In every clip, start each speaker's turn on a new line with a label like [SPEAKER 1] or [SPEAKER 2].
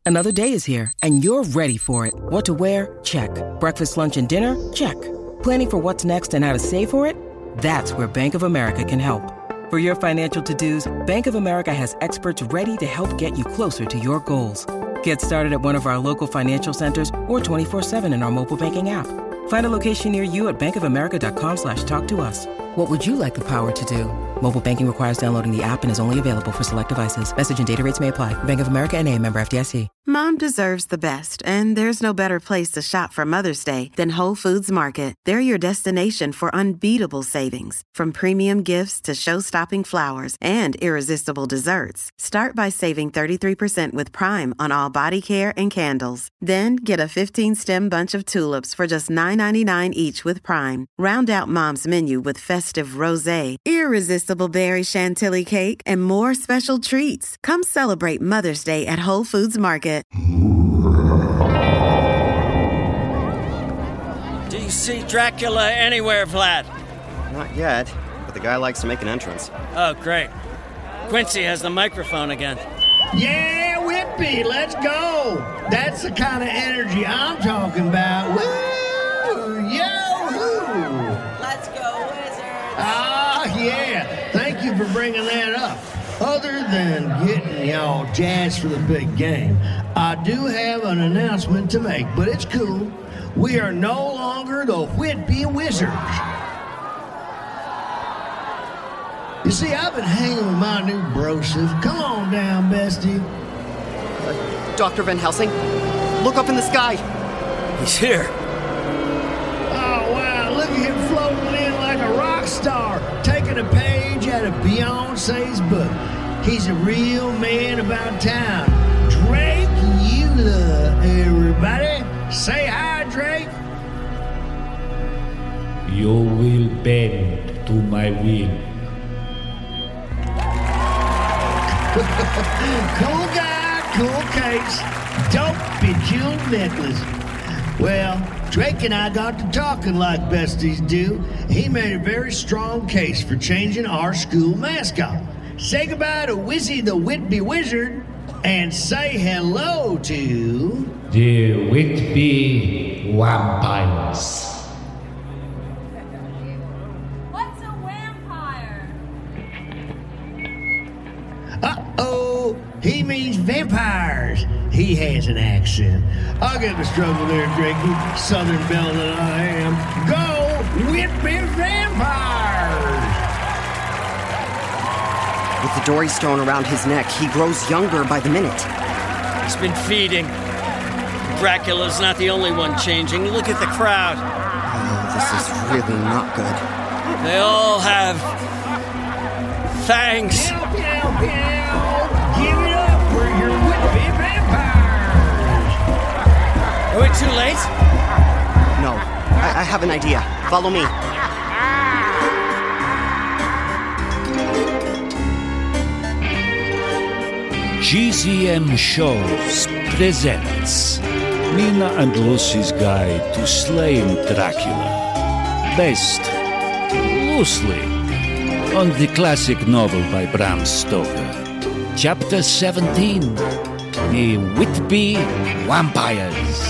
[SPEAKER 1] Another day is here, and you're ready for it. What to wear? Check. Breakfast, lunch, and dinner? Check. Planning for what's next and how to save for it? That's where Bank of America can help. For your financial to-dos, Bank of America has experts ready to help get you closer to your goals. Get started at one of our local financial centers or 24/7 in our mobile banking app. Find a location near you at bankofamerica.com/talktous. What would you like the power to do? Mobile banking requires downloading the app and is only available for select devices. Message and data rates may apply. Bank of America N.A., member FDIC.
[SPEAKER 2] Mom deserves the best, and there's no better place to shop for Mother's Day than Whole Foods Market. They're your destination for unbeatable savings, from premium gifts to show-stopping flowers and irresistible desserts. Start by saving 33% with Prime on all body care and candles. Then get a 15-stem bunch of tulips for just $9.99 each with Prime. Round out Mom's menu with festive rosé, irresistible berry chantilly cake, and more special treats. Come celebrate Mother's Day at Whole Foods Market.
[SPEAKER 3] Do you see Dracula anywhere, Vlad?
[SPEAKER 4] Not yet, but the guy likes to make an entrance.
[SPEAKER 3] Oh, great. Quincy has the microphone again.
[SPEAKER 5] Yeah, Whippy, let's go. That's the kind of energy I'm talking about. Woo! Yo-hoo!
[SPEAKER 6] Let's go, Wizards!
[SPEAKER 5] Ah, yeah. Thank you for bringing that up. Other than getting y'all jazzed for the big game, I do have an announcement to make, but it's cool. We are no longer the Whitby Wizards. You see, I've been hanging with my new brosif. Come on down, bestie.
[SPEAKER 4] Dr. Van Helsing, look up in the sky.
[SPEAKER 3] He's here.
[SPEAKER 5] Oh, wow, look at him floating in like a rock star, taking a page out of Beyonce's book. He's a real man about town. Drake Eula, everybody. Say hi, Drake.
[SPEAKER 7] You will bend to my will.
[SPEAKER 5] Cool guy, cool case. Dope bejeweled necklace. Well, Drake and I got to talking like besties do. He made a very strong case for changing our school mascot. Say goodbye to Wizzy the Whitby Wizard and say hello to...
[SPEAKER 7] The Whitby Vampires.
[SPEAKER 6] What's a vampire?
[SPEAKER 5] Uh-oh, he means vampires. He has an accent. I'll get the struggle there, Drakey. Southern belle that I am. Go Whitby Vampires!
[SPEAKER 4] With the dory stone around his neck, he grows younger by the minute.
[SPEAKER 3] He's been feeding. Dracula's not the only one changing. Look at the crowd.
[SPEAKER 4] Oh, this is really not good.
[SPEAKER 3] They all have fangs.
[SPEAKER 5] Meow, meow, meow. Give it up for your Whitby Vampires!
[SPEAKER 3] Are we too late?
[SPEAKER 4] No, I have an idea. Follow me.
[SPEAKER 7] GZM Shows presents Mina and Lucy's Guide to Slaying Dracula, based loosely on the classic novel by Bram Stoker. Chapter 17, The Whitby Vampires.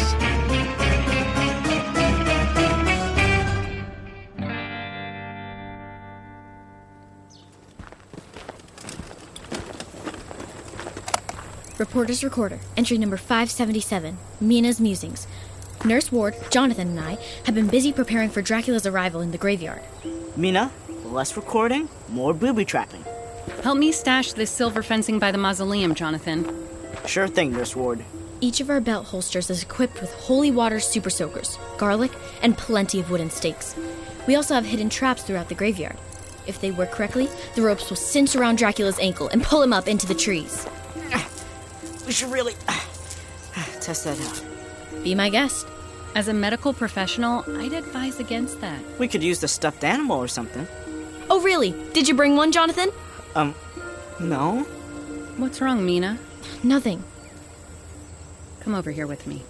[SPEAKER 8] Reporter's Recorder, entry number 577, Mina's Musings. Nurse Ward, Jonathan, and I have been busy preparing for Dracula's arrival in the graveyard.
[SPEAKER 9] Mina, less recording, more booby trapping.
[SPEAKER 10] Help me stash this silver fencing by the mausoleum, Jonathan.
[SPEAKER 9] Sure thing, Nurse Ward.
[SPEAKER 8] Each of our belt holsters is equipped with holy water super soakers, garlic, and plenty of wooden stakes. We also have hidden traps throughout the graveyard. If they work correctly, the ropes will cinch around Dracula's ankle and pull him up into the trees.
[SPEAKER 9] We should really test that out.
[SPEAKER 8] Be my guest.
[SPEAKER 10] As a medical professional, I'd advise against that.
[SPEAKER 9] We could use the stuffed animal or something.
[SPEAKER 8] Oh, really? Did you bring one, Jonathan?
[SPEAKER 9] No.
[SPEAKER 10] What's wrong, Mina?
[SPEAKER 8] Nothing.
[SPEAKER 10] Come over here with me.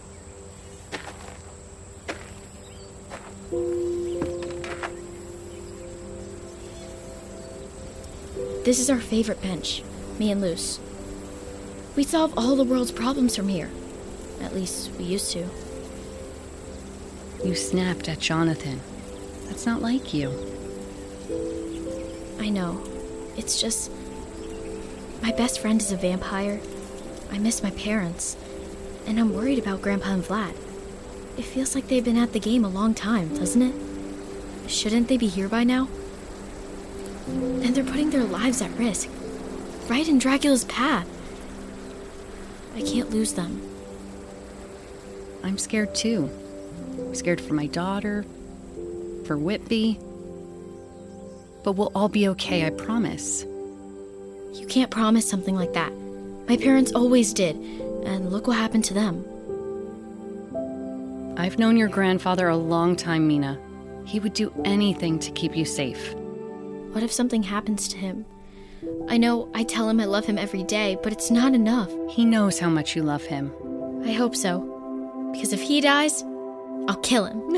[SPEAKER 8] This is our favorite bench, me and Luce. We solve all the world's problems from here. At least we used to.
[SPEAKER 10] You snapped at Jonathan. That's not like you.
[SPEAKER 8] I know. It's just... my best friend is a vampire. I miss my parents. And I'm worried about Grandpa and Vlad. It feels like they've been at the game a long time, doesn't it? Shouldn't they be here by now? And they're putting their lives at risk. Right in Dracula's path. I can't lose them.
[SPEAKER 10] I'm scared too. Scared for my daughter, for Whitby. But we'll all be okay, I promise.
[SPEAKER 8] You can't promise something like that. My parents always did, and look what happened to them.
[SPEAKER 10] I've known your grandfather a long time, Mina. He would do anything to keep you safe.
[SPEAKER 8] What if something happens to him? I know I tell him I love him every day, but it's not enough.
[SPEAKER 10] He knows how much you love him.
[SPEAKER 8] I hope so. Because if he dies, I'll kill him.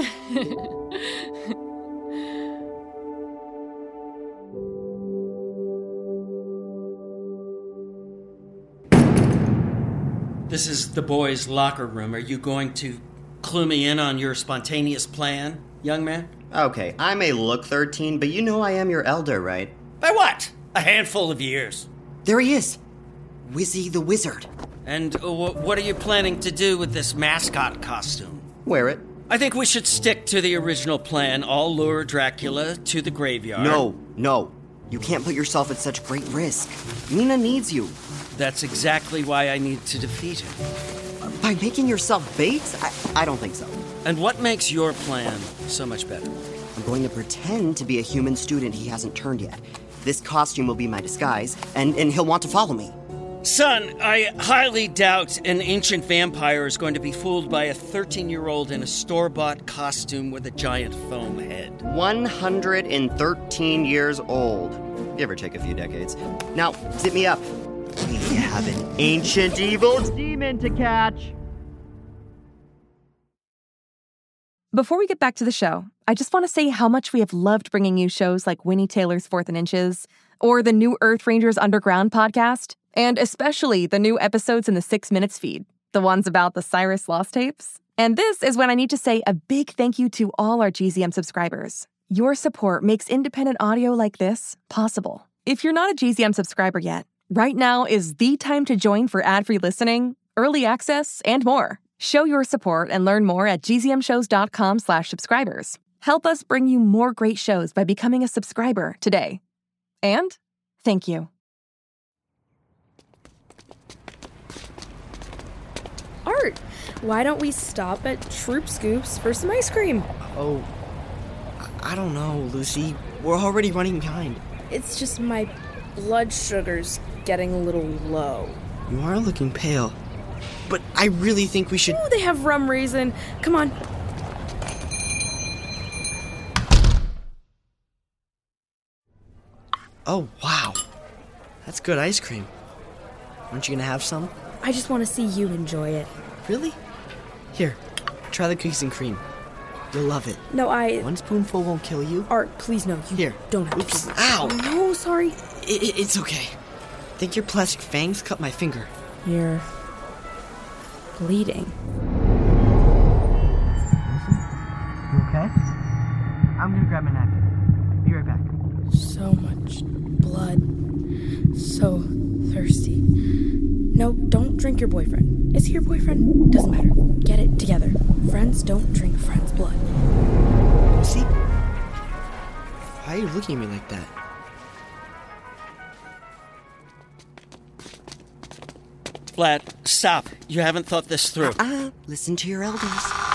[SPEAKER 3] This is the boys' locker room. Are you going to clue me in on your spontaneous plan, young man?
[SPEAKER 11] Okay, I may look 13, but you know I am your elder, right?
[SPEAKER 3] By what? A handful of years.
[SPEAKER 11] There he is. Wizzy the Wizard.
[SPEAKER 3] And what are you planning to do with this mascot costume?
[SPEAKER 11] Wear it.
[SPEAKER 3] I think we should stick to the original plan. I'll lure Dracula to the graveyard.
[SPEAKER 11] No. You can't put yourself at such great risk. Mina needs you.
[SPEAKER 3] That's exactly why I need to defeat him.
[SPEAKER 11] By making yourself bait? I don't think so.
[SPEAKER 3] And what makes your plan so much better?
[SPEAKER 11] I'm going to pretend to be a human student he hasn't turned yet. This costume will be my disguise, and he'll want to follow me.
[SPEAKER 3] Son, I highly doubt an ancient vampire is going to be fooled by a 13-year-old in a store-bought costume with a giant foam head.
[SPEAKER 11] 113 years old. Give or take a few decades. Now, zip me up. We have an ancient evil demon to catch.
[SPEAKER 12] Before we get back to the show, I just want to say how much we have loved bringing you shows like Winnie Taylor's 4th and Inches, or the new Earth Rangers Underground podcast, and especially the new episodes in the 6 Minutes feed, the ones about the Cyrus Lost tapes. And this is when I need to say a big thank you to all our GZM subscribers. Your support makes independent audio like this possible. If you're not a GZM subscriber yet, right now is the time to join for ad-free listening, early access, and more. Show your support and learn more at gzmshows.com/subscribers. Help us bring you more great shows by becoming a subscriber today. And thank you.
[SPEAKER 13] Art, why don't we stop at Troop Scoops for some ice cream?
[SPEAKER 9] Oh, I don't know, Lucy. We're already running behind.
[SPEAKER 13] It's just my blood sugar's getting a little low.
[SPEAKER 9] You are looking pale. But I really think we should...
[SPEAKER 13] Oh, they have rum raisin. Come on.
[SPEAKER 9] Oh, wow. That's good ice cream. Aren't you gonna have some?
[SPEAKER 13] I just want to see you enjoy it.
[SPEAKER 9] Really? Here, try the cookies and cream. You'll love it.
[SPEAKER 13] No,
[SPEAKER 9] One spoonful won't kill you.
[SPEAKER 13] Art, please no. You
[SPEAKER 9] Here.
[SPEAKER 13] don't have
[SPEAKER 9] Oops.
[SPEAKER 13] to.
[SPEAKER 9] Ow!
[SPEAKER 13] Oh, no, sorry.
[SPEAKER 9] It's okay. Think your plastic fangs cut my finger.
[SPEAKER 13] You're... bleeding.
[SPEAKER 9] You okay? I'm gonna grab my napkin. Be right back.
[SPEAKER 13] So much blood. So thirsty. No, don't drink your boyfriend. Is he your boyfriend? Doesn't matter. Get it together. Friends don't drink friends' blood.
[SPEAKER 9] See? Why are you looking at me like that?
[SPEAKER 3] Vlad, stop. You haven't thought this through.
[SPEAKER 11] Listen to your elders.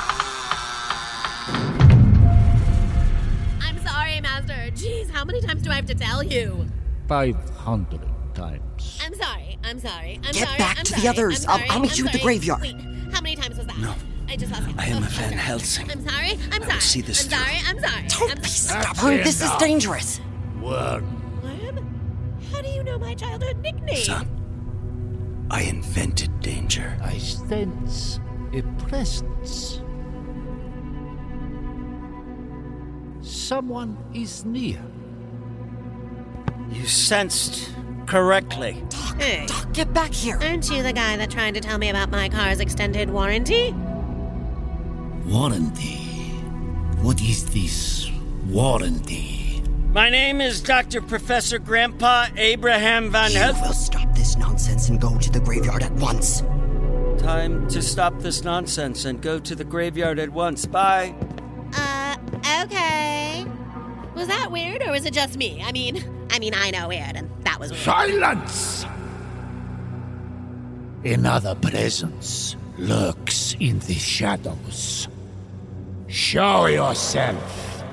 [SPEAKER 14] I'm sorry, Master. Jeez, how many times do I have to tell you?
[SPEAKER 7] 500 times.
[SPEAKER 14] I'm sorry.
[SPEAKER 11] Get back to the others. I'll meet you at the graveyard.
[SPEAKER 14] Wait, how many times was that?
[SPEAKER 3] No.
[SPEAKER 14] I just lost count.
[SPEAKER 3] I am a Van Helsing.
[SPEAKER 14] I'm sorry.
[SPEAKER 3] I will see this through.
[SPEAKER 14] I'm sorry.
[SPEAKER 11] Don't be stubborn. This is dangerous.
[SPEAKER 7] Worm.
[SPEAKER 14] Worm? How do you know my childhood nickname?
[SPEAKER 3] Son, I invented danger.
[SPEAKER 7] I sense a presence. Someone is near.
[SPEAKER 3] You sensed correctly.
[SPEAKER 14] Hey,
[SPEAKER 9] Get back here.
[SPEAKER 14] aren't you the guy that tried to tell me about my car's extended warranty?
[SPEAKER 7] Warranty? What is this warranty?
[SPEAKER 3] My name is Dr. Professor Grandpa Abraham Van
[SPEAKER 11] You
[SPEAKER 3] Helsing.
[SPEAKER 11] will stop this nonsense and go to the graveyard at once.
[SPEAKER 3] Time to stop this nonsense and go to the graveyard at once. Bye.
[SPEAKER 14] Okay. Was that weird or was it just me? I mean, I know weird, and that was weird.
[SPEAKER 7] Silence! Another presence lurks in the shadows. Show yourself.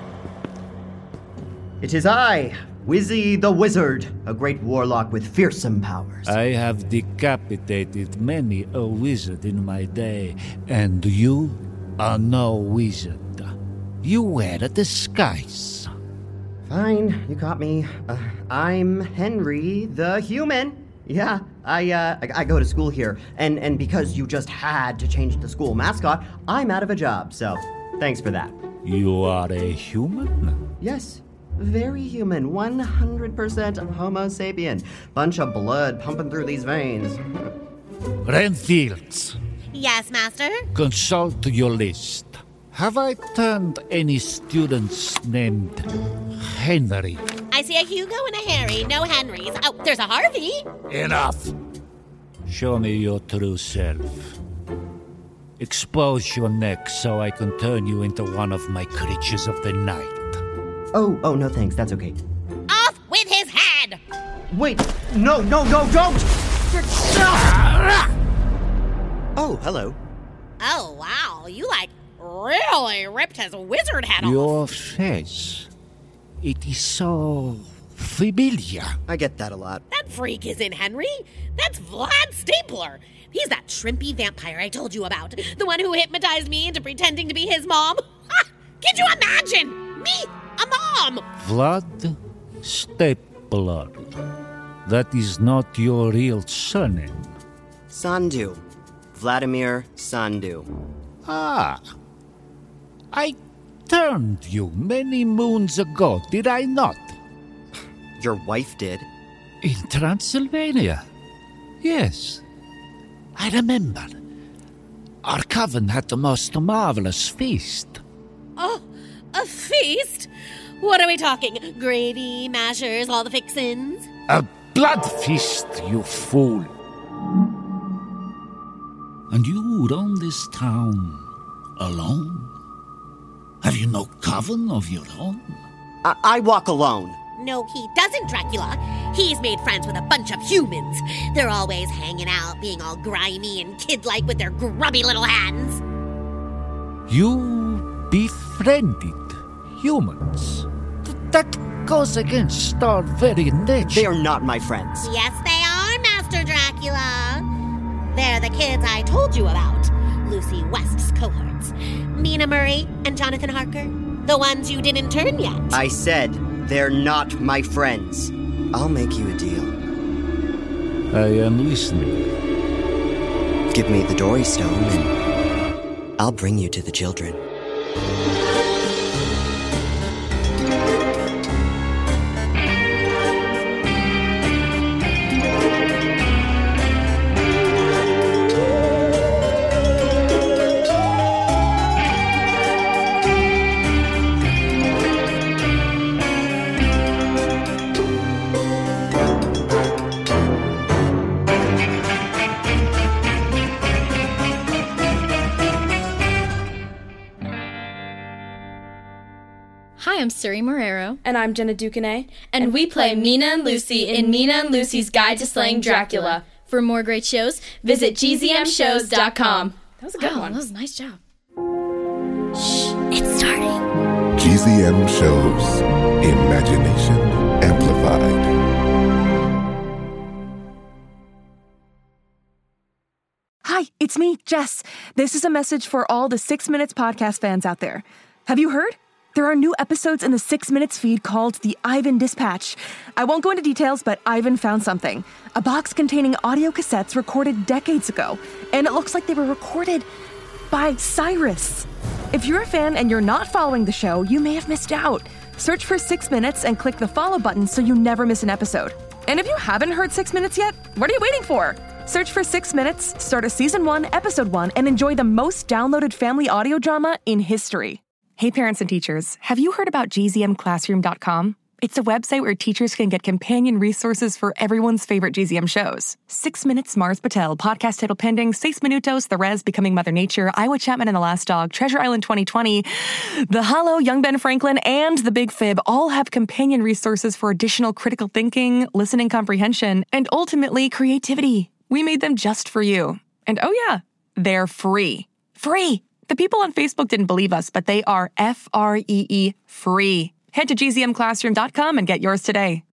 [SPEAKER 11] It is I, Wizzy the Wizard, a great warlock with fearsome powers.
[SPEAKER 7] I have decapitated many a wizard in my day, and you are no wizard. You wear a disguise.
[SPEAKER 11] Fine, you caught me. I'm Henry the Human. Yeah, I go to school here, and because you just had to change the school mascot, I'm out of a job, so thanks for that.
[SPEAKER 7] You are a human?
[SPEAKER 11] Yes, very human, 100% Homo sapien. Bunch of blood pumping through these veins.
[SPEAKER 7] Renfields,
[SPEAKER 14] Yes, Master?
[SPEAKER 7] consult your list. Have I turned any students named Henry?
[SPEAKER 14] I see a Hugo and a Harry, no Henrys. Oh, there's a Harvey.
[SPEAKER 7] Enough! Show me your true self. Expose your neck so I can turn you into one of my creatures of the night.
[SPEAKER 11] Oh, no thanks, that's okay.
[SPEAKER 14] Off with his head!
[SPEAKER 11] Wait, no, don't! Oh, hello.
[SPEAKER 14] Oh, wow, you really ripped his wizard head off.
[SPEAKER 7] Your face. It is so familiar.
[SPEAKER 11] I get that a lot.
[SPEAKER 14] That freak isn't Henry. That's Vlad Stapler. He's that shrimpy vampire I told you about. The one who hypnotized me into pretending to be his mom. Ha! Could you imagine? Me, a mom!
[SPEAKER 7] Vlad Stapler. That is not your real surname.
[SPEAKER 11] Sandu. Vladimir Sandu.
[SPEAKER 7] Ah. I turned you many moons ago, did I not?
[SPEAKER 11] Your wife did.
[SPEAKER 7] In Transylvania? Yes. I remember. Our coven had the most marvelous feast.
[SPEAKER 14] Oh, a feast? What are we talking? Gravy, mashers, all the fixins?
[SPEAKER 7] A blood feast, you fool. And you roam this town alone? Have you no coven of your own?
[SPEAKER 11] I walk alone.
[SPEAKER 14] No, he doesn't, Dracula. He's made friends with a bunch of humans. They're always hanging out, being all grimy and kid-like with their grubby little hands.
[SPEAKER 7] You befriended humans? That goes against our very nature.
[SPEAKER 11] They are not my friends.
[SPEAKER 14] Yes, they are, Master Dracula. They're the kids I told you about. Lucy West's cohorts. Mina Murray and Jonathan Harker. The ones you didn't turn yet.
[SPEAKER 11] I said they're not my friends. I'll make you a deal.
[SPEAKER 7] I am listening.
[SPEAKER 11] Give me the Dory Stone and I'll bring you to the children.
[SPEAKER 8] I'm Suri Marrero.
[SPEAKER 13] And I'm Jenna Ducanay.
[SPEAKER 8] And we play Mina and Lucy in Mina and Lucy's Guide to Slaying Dracula. For more great shows, visit gzmshows.com.
[SPEAKER 13] That was a good one.
[SPEAKER 8] That was a nice job. Shh, it's starting.
[SPEAKER 15] GZM Shows. Imagination Amplified.
[SPEAKER 12] Hi, it's me, Jess. This is a message for all the 6 Minutes podcast fans out there. Have you heard? There are new episodes in the 6 Minutes feed called the Ivan Dispatch. I won't go into details, but Ivan found something. A box containing audio cassettes recorded decades ago. And it looks like they were recorded by Cyrus. If you're a fan and you're not following the show, you may have missed out. Search for 6 Minutes and click the follow button so you never miss an episode. And if you haven't heard 6 Minutes yet, what are you waiting for? Search for 6 Minutes, start a Season 1, Episode 1, and enjoy the most downloaded family audio drama in history. Hey parents and teachers, have you heard about gzmclassroom.com? It's a website where teachers can get companion resources for everyone's favorite GZM shows. 6 Minutes, Mars Patel, Podcast Title Pending, 6 Minutos, The Res, Becoming Mother Nature, Iowa Chapman and the Last Dog, Treasure Island 2020, The Hollow, Young Ben Franklin, and The Big Fib all have companion resources for additional critical thinking, listening comprehension, and ultimately creativity. We made them just for you. And oh yeah, they're free. Free! The people on Facebook didn't believe us, but they are free. Head to gzmclassroom.com and get yours today.